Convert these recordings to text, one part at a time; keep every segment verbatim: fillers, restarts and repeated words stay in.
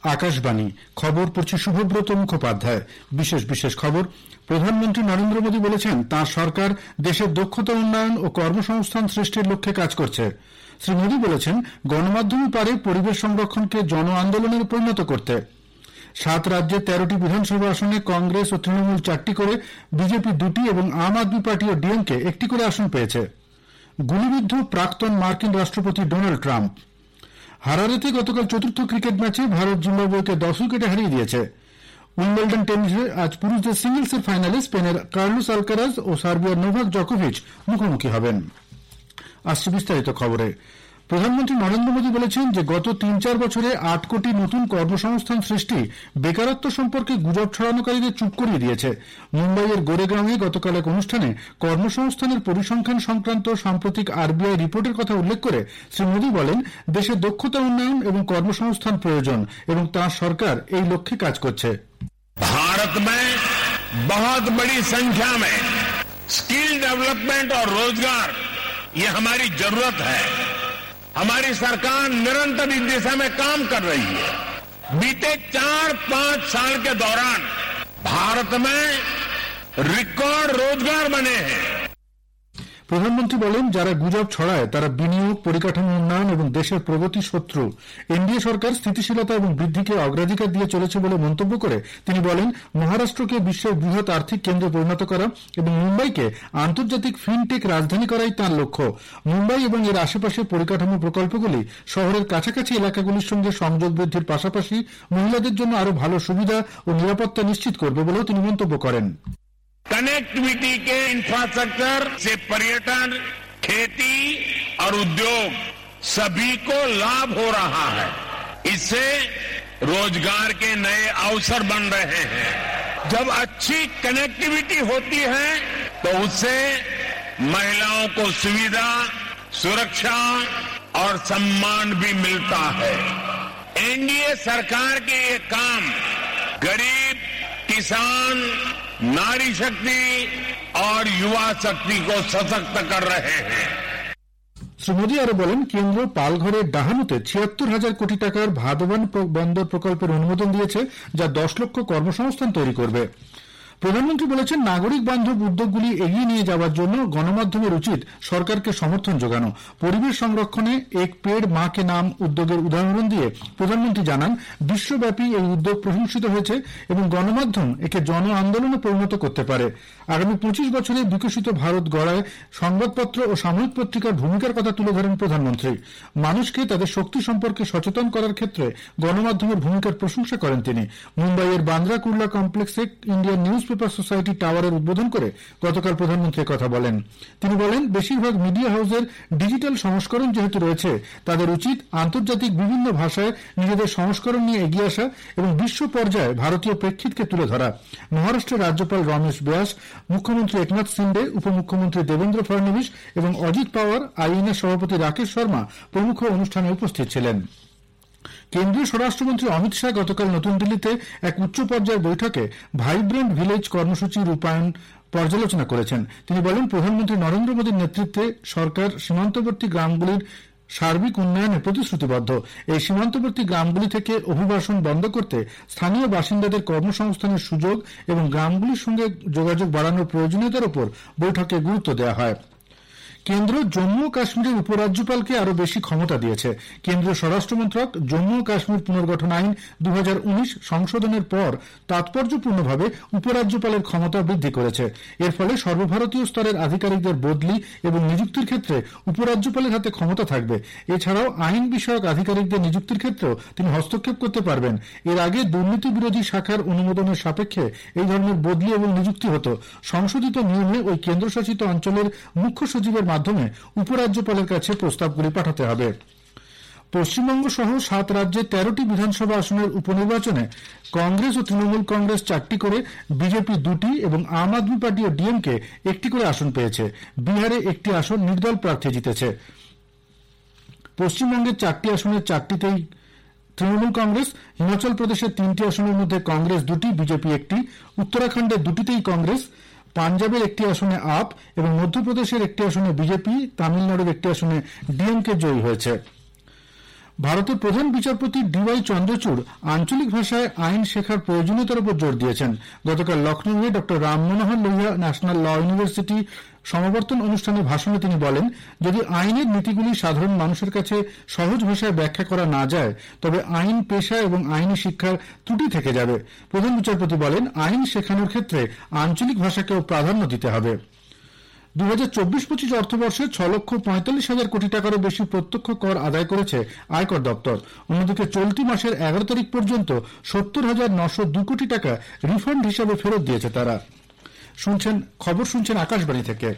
আকাশবাণী খবর পড়ছি শুভব্রত মুখোপাধ্যায়। বিশেষ বিশেষ খবর। প্রধানমন্ত্রী নরেন্দ্র মোদী বলেছেন তাঁর সরকার দেশের দক্ষতা উন্নয়ন ও কর্মসংস্থান সৃষ্টির লক্ষ্যে কাজ করছে। শ্রী মোদী বলেছেন গণমাধ্যমই পারে পরিবেশ সংরক্ষণকে জন আন্দোলনে পরিণত করতে। সাত রাজ্যের তেরোটি বিধানসভা আসনে কংগ্রেস ও তৃণমূল চারটি করে, বিজেপি দুটি এবং আম আদমি পার্টি ও ডিএমকে একটি করে আসন পেয়েছে। গুলিবিদ্ধ প্রাক্তন মার্কিন রাষ্ট্রপতি ডোনাল্ড ট্রাম্প। হারারেতে গতকাল চতুর্থ ক্রিকেট ম্যাচে ভারত জিম্বাবুয়েকে দশ উইকেটে হারিয়ে দিয়েছে। উইম্বলডন টেনিসে আজ পুরুষদের সিঙ্গলসের ফাইনালে স্পেনের কার্লোস আলকারাজ ও সার্বিয়ার নোভাক জকোভিচ মুখোমুখি হবেন। আসছে বিস্তারিত খবরে। প্রধানমন্ত্রী নরেন্দ্র মোদী বলেছেন যে গত তিন চার বছরে আট কোটি নতুন কর্মসংস্থান সৃষ্টি বেকারত্ব সম্পর্কে গুজব ছড়ানোকারীদের চুপ করিয়ে দিয়েছে। মুম্বাইয়ের গোরেগাঁওয়ে গতকাল এক অনুষ্ঠানে কর্মসংস্থানের পরিসংখ্যান সংক্রান্ত সাম্প্রতিক আরবিআই রিপোর্টের কথা উল্লেখ করে শ্রী মোদী বলেন দেশে দক্ষতা উন্নয়ন এবং কর্মসংস্থান প্রয়োজন এবং তাঁর সরকার এই লক্ষ্যে কাজ করছে। भारत में बहुत बड़ी संख्या में स्किल डेवलपमेंट और रोजगार ये हमारी जरूरत है। हमारी सरकार निरंतर इस दिशा में काम कर रही है। बीते चार पांच साल के दौरान भारत में रिकॉर्ड रोजगार बने हैं। প্রধানমন্ত্রী বলেন যারা গুজব ছড়ায় তারা বিনিয়োগ, পরিকাঠামো উন্নয়ন এবং দেশের প্রগতি শত্রু। এনডিএ সরকার স্থিতিশীলতা এবং বৃদ্ধিকে অগ্রাধিকার দিয়ে চলেছে বলে মন্তব্য করে তিনি বলেন মহারাষ্ট্রকে বিশ্বের বৃহৎ আর্থিক কেন্দ্রে পরিণত করা এবং মুম্বাইকে আন্তর্জাতিক ফিনটেক রাজধানী করাই তাঁর লক্ষ্য। মুম্বাই এবং এর আশেপাশের পরিকাঠামো প্রকল্পগুলি শহরের কাছাকাছি এলাকাগুলির সঙ্গে সংযোগ বৃদ্ধির পাশাপাশি মহিলাদের জন্য আরও ভালো সুবিধা ও নিরাপত্তা নিশ্চিত করবে বলেও তিনি মন্তব্য করেন। कनेक्टिविटी के इंफ्रास्ट्रक्चर से पर्यटन, खेती और उद्योग सभी को लाभ हो रहा है। इससे रोजगार के नए अवसर बन रहे हैं। जब अच्छी कनेक्टिविटी होती है तो उससे महिलाओं को सुविधा, सुरक्षा और सम्मान भी मिलता है। एनडीए सरकार के ये काम गरीब, किसान, नारी शक्ति और युवा शक्ति को सशक्त कर रहे हैं। শ্রী মোদী আরো বলেন কেন্দ্র পালঘরের ডাহানুতে ছিয়াত্তর হাজার কোটি টাকার ভাদবান বন্দর প্রকল্পের অনুমোদন দিয়েছে যা দশ লক্ষ কর্মসংস্থান তৈরি করবে। প্রধানমন্ত্রী বলেছেন নাগরিক বান্ধব উদ্যোগগুলি এগিয়ে নিয়ে যাওয়ার জন্য গণমাধ্যমের উচিত সরকারকে সমর্থন যোগানো। পরিবেশ সংরক্ষণে এক পেড় মা কে নাম উদ্যোগের উদাহরণ দিয়ে প্রধানমন্ত্রী জানান বিশ্বব্যাপী এই উদ্যোগ প্রশংসিত হয়েছে এবং গণমাধ্যম একে জন আন্দোলনে পরিণত করতে পারে। আগামী পঁচিশ বছরে বিকশিত ভারত গড়ায় সংবাদপত্র ও সাময়িক পত্রিকার ভূমিকার কথা তুলে ধরেন প্রধানমন্ত্রী। মানুষকে তাদের শক্তি সম্পর্কে সচেতন করার ক্ষেত্রে গণমাধ্যমের ভূমিকার প্রশংসা করেন তিনি। মুম্বাইয়ের বান্দ্রা কুর্লা কমপ্লেক্সে ইন্ডিয়ান নিউজ পেপার সোসাইটি টাওয়ারের উদ্বোধন করে গতকাল প্রধানমন্ত্রী কথা বলেন। তিনি বলেন বেশিরভাগ মিডিয়া হাউসের ডিজিটাল সংস্করণ যেহেতু রয়েছে তাদের উচিত আন্তর্জাতিক বিভিন্ন ভাষায় নিজেদের সংস্করণ নিয়ে এগিয়ে আসা এবং বিশ্ব পর্যায়ে ভারতীয় প্রেক্ষিতকে তুলে ধরা। মহারাষ্ট্রের রাজ্যপাল রমেশ ব্যাস, মুখ্যমন্ত্রী একনাথ শিন্ডে, উপমুখ্যমন্ত্রী দেবেন্দ্র ফডনবিস এবং অজিত পাওয়ার, আইএনএর সভাপতি রাকেশ শর্মা প্রমুখ অনুষ্ঠানে উপস্থিত ছিলেন। কেন্দ্রীয় স্বরাষ্ট্রমন্ত্রী অমিত শাহ গতকাল নতুন দিল্লিতে এক উচ্চ পর্যায়ের বৈঠকে ভাইব্রেন্ট ভিলেজ কর্মসূচি রূপায়ণ পর্যালোচনা করেছেন। তিনি বলেন প্রধানমন্ত্রী নরেন্দ্র মোদীর নেতৃত্বে সরকার সীমান্তবর্তী গ্রামগুলির সার্বিক উন্নয়নে প্রতিশ্রুতিবদ্ধ। এই সীমান্তবর্তী গ্রামগুলি থেকে অভিবাসন বন্ধ করতে স্থানীয় বাসিন্দাদের কর্মসংস্থানের সুযোগ এবং গ্রামগুলির সঙ্গে যোগাযোগ বাড়ানোর প্রয়োজনীয়তার উপর বৈঠকে গুরুত্ব দেওয়া হয়। কেন্দ্র জম্মু ও কাশ্মীরের উপরাজ্যপালকে আরও বেশি ক্ষমতা দিয়েছে। কেন্দ্রীয় স্বরাষ্ট্রমন্ত্রক জম্মু ও কাশ্মীর পুনর্গঠন আইন দু হাজার উনিশ সংশোধনের পর তাৎপর্যপূর্ণভাবে উপরাজ্যপালের ক্ষমতা বৃদ্ধি করেছে। এর ফলে সর্বভারতীয় স্তরের আধিকারিকদের বদলি এবং নিযুক্তির ক্ষেত্রে উপরাজ্যপালের হাতে ক্ষমতা থাকবে। এছাড়াও আইন বিষয়ক আধিকারিকদের নিযুক্তির ক্ষেত্রেও তিনি হস্তক্ষেপ করতে পারবেন। এর আগে দুর্নীতি বিরোধী শাখার অনুমোদনের সাপেক্ষে এই ধরনের বদলি এবং নিযুক্তি হতো। সংশোধিত নিয়মে ওই কেন্দ্রশাসিত অঞ্চলের মুখ্য সচিবের মাধ্যমে উপরাজ্যপালের কাছে প্রস্তাবগুলি পাঠাতে হবে। পশ্চিমবঙ্গ সহ সাত রাজ্যে তেরোটি বিধানসভা আসনের উপনির্বাচনে কংগ্রেস ও তৃণমূল কংগ্রেস চারটি করে, বিজেপি দুটি এবং আম আদমি পার্টি ও ডিএমকে একটি করে আসন পেয়েছে। বিহারে একটি আসন নির্দল প্রার্থী জিতেছে। পশ্চিমবঙ্গের চারটি আসনের চারটিতেই তৃণমূল কংগ্রেস, হিমাচল প্রদেশের তিনটি আসনের মধ্যে কংগ্রেস দুটি, বিজেপি একটি, উত্তরাখণ্ডের দুটিতেই কংগ্রেস, পাঞ্জাবের একটি আসনে আপ এবং মধ্যপ্রদেশের একটি আসনে বিজেপি, তামিলনাড়ুর একটি আসনে ডিএমকে জয়ী হয়েছে। ভারতের প্রধান বিচারপতি ডিওয়াই চন্দ্রচূড় আঞ্চলিক ভাষায় আইন শেখার প্রয়োজনীয়তার উপর জোর দিয়েছেন। গতকাল লখনৌয়ে doctor Ram Manohar Lohia national law university সমাবর্তন অনুষ্ঠানে ভাষণে তিনি বলেন, যদি আইনের নীতিগুলি সাধারণ মানুষের কাছে সহজ ভাষায় ব্যাখ্যা করা না যায় তবে আইন পেশা এবং আইনি শিক্ষার ত্রুটি থেকে যাবে। প্রধান বিচারপতি বলেন, আইন শেখানোর ক্ষেত্রে আঞ্চলিক ভাষাকেও প্রাধান্য দিতে হবে। দু হাজার চব্বিশ পঁচিশ অর্থবর্ষে ছ লক্ষ পঁয়তাল্লিশ হাজার কোটি টাকারও বেশি প্রত্যক্ষ কর আদায় করেছে আয়কর দপ্তর। অন্যদিকে চলতি মাসের এগারো তারিখ পর্যন্ত সত্তর হাজার নশো দু কোটি টাকা রিফান্ড হিসাবে ফেরত দিয়েছে তারা। শুনছেন খবর শুনছেন আকাশবাণী থেকে।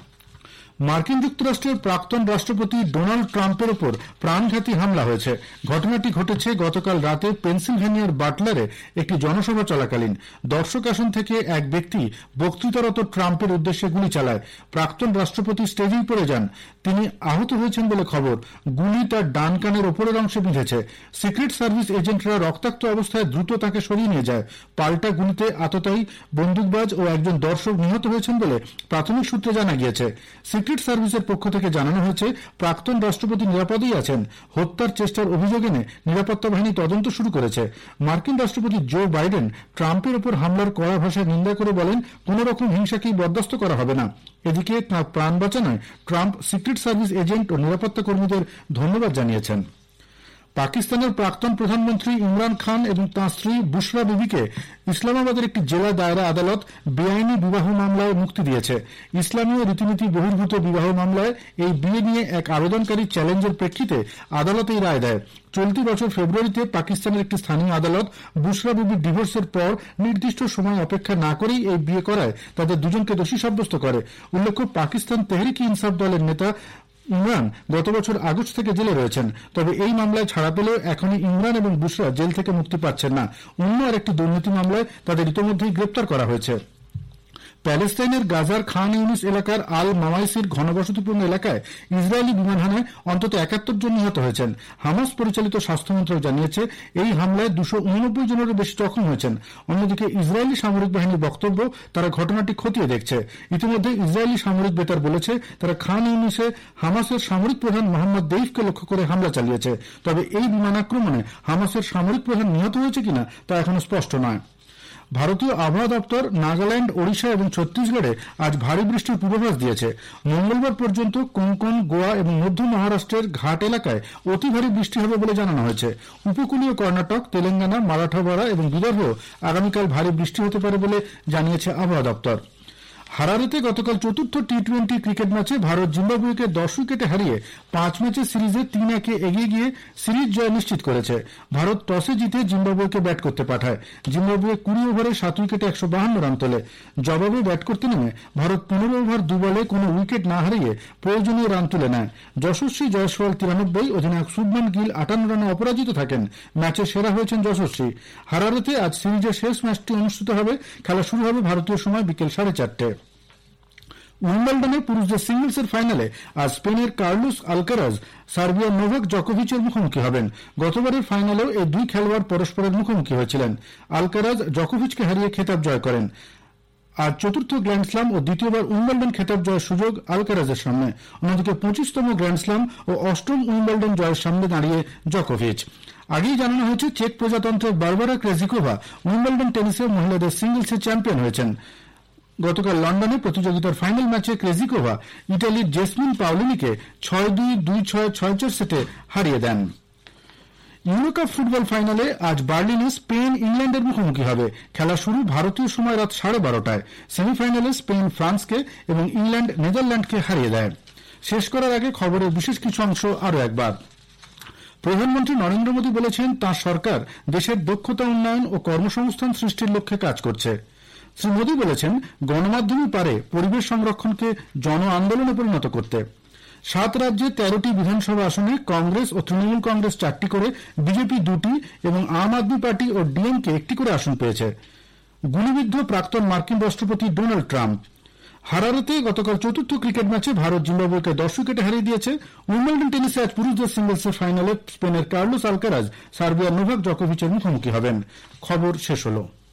মার্কিন যুক্তরাষ্ট্রের প্রাক্তন রাষ্ট্রপতি ডোনাল্ড ট্রাম্পের ওপর প্রাণঘাতী হামলা হয়েছে। ঘটনাটি ঘটেছে গতকাল রাতে পেনসিলভেনিয়ার বাটলারে একটি জনসভা চলাকালীন। দর্শক আসন থেকে এক ব্যক্তি বক্তৃতারত ট্রাম্পের উদ্দেশ্যে গুলি চালায়। প্রাক্তন রাষ্ট্রপতি স্টেজেই পড়ে যান। তিনি আহত হয়েছেন বলে খবর। গুলি তার ডান কানের ওপরের অংশে বিঁধেছে। সিক্রেট সার্ভিস এজেন্টরা রক্তাক্ত অবস্থায় দ্রুত তাকে সরিয়ে নিয়ে যায়। পাল্টা গুলিতে আততায়ী, বন্দুকবাজ ও একজন দর্শক নিহত হয়েছেন বলে প্রাথমিক সূত্রে জানা গিয়েছে। সিক্রেট সার্ভিসের পক্ষ থেকে জানানো হয়েছে, প্রাক্তন রাষ্ট্রপতি নিরাপদেই আছেন। হত্যার চেষ্টার অভিযোগ এনে নিরাপত্তা বাহিনী তদন্ত শুরু করেছে। মার্কিন রাষ্ট্রপতি জো বাইডেন ট্রাম্পের ওপর হামলার কড়া ভাষায় নিন্দা করে বলেন, কোন রকম হিংসাকেই বরদাস্ত করা হবে না। এদিকে তাঁর প্রাণ বাঁচানোয় ট্রাম্প সিক্রেট সার্ভিস এজেন্ট ও নিরাপত্তা কর্মীদের ধন্যবাদ জানিয়েছেন। পাকিস্তানের প্রাক্তন প্রধানমন্ত্রী ইমরান খান এবং তাঁর স্ত্রী বুশরা বিবিকে ইসলামাবাদের একটি জেলা দায়রা আদালত বেআইনি বিবাহ মামলায় মুক্তি দিয়েছে। ইসলামীয় রীতিনীতি বহির্ভূত বিবাহ মামলায় এই বিয়ে নিয়ে এক আবেদনকারী চ্যালেঞ্জের প্রেক্ষিতে আদালত এই রায় দেয়। চলতি বছর ফেব্রুয়ারিতে পাকিস্তানের একটি স্থানীয় আদালত বুশরা বিবির ডিভোর্সের পর নির্দিষ্ট সময় অপেক্ষা না করেই এই বিয়ে করায় তাদের দুজনকে দোষী সাব্যস্ত করে। উল্লেখ্য, পাকিস্তান তেহরিক ইনসাফ দলের নেতা ইমরান গত বছর আগস্ট থেকে জেলে রয়েছেন। তবে এই মামলায় ছাড়া পেলেও এখনই ইমরান এবং বুশরা জেল থেকে মুক্তি পাচ্ছেন না। অন্য আরেকটি দুর্নীতি মামলায় তাদের ইতোমধ্যেই গ্রেপ্তার করা হয়েছে। প্যালেস্টাইনের গাজার খান ইউনিস এলাকার আল মাওয়াইসির ঘনবসতিপূর্ণ এলাকায় ইসরায়েলি বিমান হামলায় অন্তত একাত্তর জন নিহত হয়েছেন। হামাস পরিচালিত স্বাস্থ্য মন্ত্রক জানিয়েছে, এই হামলায় দুশো উননব্বই জনেরও বেশি জখম হয়েছেন। অন্যদিকে ইসরায়েলি সামরিক বাহিনীর বক্তব্য, তারা ঘটনাটি খতিয়ে দেখছে। ইতিমধ্যে ইসরায়েলি সামরিক বেতার বলেছে, তারা খান ইউনিসে হামাসের সামরিক প্রধান মোহাম্মদ দেইফকে লক্ষ্য করে হামলা চালিয়েছে। তবে এই বিমান আক্রমণে হামাসের সামরিক প্রধান নিহত হয়েছে কিনা তা এখনো স্পষ্ট নয়। ভারতীয় আবহাওয়া দপ্তর নাগাল্যান্ড, ওড়িশা এবং ছত্তিশগড়ে আজ ভারী বৃষ্টির পূর্বাভাস দিয়েছে। মঙ্গলবার পর্যন্ত কোঙ্কণ, গোয়া এবং মধ্য মহারাষ্ট্রের ঘাট এলাকায় অতি ভারী বৃষ্টি হবে বলে জানানো হয়েছে। উপকূলীয় কর্ণাটক, তেলেঙ্গানা, মারাঠাওয়াড়া এবং বিদর্ভ আগামীকাল ভারী বৃষ্টি হতে পারে বলে জানিয়েছে আবহাওয়া দপ্তর। হারারেতে গতকাল চতুর্থ টি টোয়েন্টি ক্রিকেট ম্যাচে ভারত জিম্বাবুয়েকে দশ উইকেটে হারিয়ে পাঁচ ম্যাচের সিরিজে তিন একে এগিয়ে গিয়ে সিরিজ জয় নিশ্চিত করেছে। ভারত টসে জিতে জিম্বাবুয়েকে ব্যাট করতে পাঠায়। জিম্বাবুয়ে কুড়ি ওভারে সাত উইকেটে একশো বাহান্ন রান তোলে। জবাবে ব্যাট করতে নেমে ভারত পনেরো ওভার দু বলে কোনো উইকেট না হারিয়ে প্রয়োজনীয় রান তুলে নেয়। যশস্বী জয়সওয়াল তিরানব্বই, অধিনায়ক শুভমান গিল আটান্ন রানে অপরাজিত থাকেন। ম্যাচে সেরা হয়েছেন যশস্বী। হারারেতে আজ সিরিজের শেষ ম্যাচটি অনুষ্ঠিত হবে। খেলা শুরু হবে ভারতীয় সময় বিকেল সাড়ে চারটে। উইম্বলডনে পুরুষদের সিঙ্গলসের ফাইনালে আজ স্পেনের কার্লোস আলকারাজ সার্বিয়ার নোভাক জকোভিচের মুখোমুখি হবেন। গতবারের ফাইনালেও এই দুই খেলোয়াড় পরস্পরের মুখোমুখি হয়েছিলেন। আলকারাজ জকোভিচকে হারিয়ে খেতাব জয় করেন। আজ চতুর্থ গ্র্যান্ডস্লাম ও দ্বিতীয়বার উইম্বলডন খেতাব জয়ের সুযোগ আলকারাজের সামনে। অন্যদিকে পঁচিশতম গ্র্যান্ডস্লাম ও অষ্টম উইম্বলডন জয়ের সামনে দাঁড়িয়ে জকোভিচ। আগেই জানানো হয়েছে, চেক প্রজাতন্ত্রের বারবারা ক্রেজিকোভা উইম্বলডন টেনিসে মহিলাদের সিঙ্গলসে চ্যাম্পিয়ন হয়েছেন। গতকাল লন্ডনে প্রতিযোগিতার ফাইনাল ম্যাচে ক্রেজিকোভা ইটালির জেসমিন পাওলিনিকে ছয় দুই, দুই ছয়, ছয় চার সেটে হারিয়ে দেন। ইউরোকাপ ফুটবল ফাইনালে আজ বার্লিনে স্পেন ইংল্যান্ডের মুখোমুখি হবে। খেলা শুরু ভারতীয় সময় রাত সাড়ে বারোটায়। সেমিফাইনালে স্পেন ফ্রান্সকে এবং ইংল্যান্ড নেদারল্যান্ডকে হারিয়ে দেয়। শেষ করার আগে খবরের বিশেষ কিছু অংশ আরও একবার। প্রধানমন্ত্রী নরেন্দ্র মোদী বলেছেন, তাঁর সরকার দেশের দক্ষতা উন্নয়ন ও কর্মসংস্থান সৃষ্টির লক্ষ্যে কাজ করছে। শ্রী মোদী বলেছেন, গণমাধ্যমই পারে পরিবেশ সংরক্ষণকে জন আন্দোলনে পরিণত করতে। সাত রাজ্যে তেরোটি বিধানসভা আসনে কংগ্রেস ও তৃণমূল কংগ্রেস চারটি করে, বিজেপি দুটি এবং আম আদমি পার্টি ও ডিএমকে একটি করে আসন পেয়েছে। গুলিবিদ্ধ প্রাক্তন মার্কিন রাষ্ট্রপতি ডোনাল্ড ট্রাম্প। হারারেতে গতকাল চতুর্থ ক্রিকেট ম্যাচে ভারত জিম্বাবুয়েকে দশ উইকেটে হারিয়ে দিয়েছে। উইম্বলডন টেনিসে আজ পুরুষদের সিঙ্গলসের ফাইনালে স্পেনের কার্লোস আলকারাজ সার্বিয়ার নোভাক জকোভিচের মুখোমুখি হবেন। খবর শেষ হল।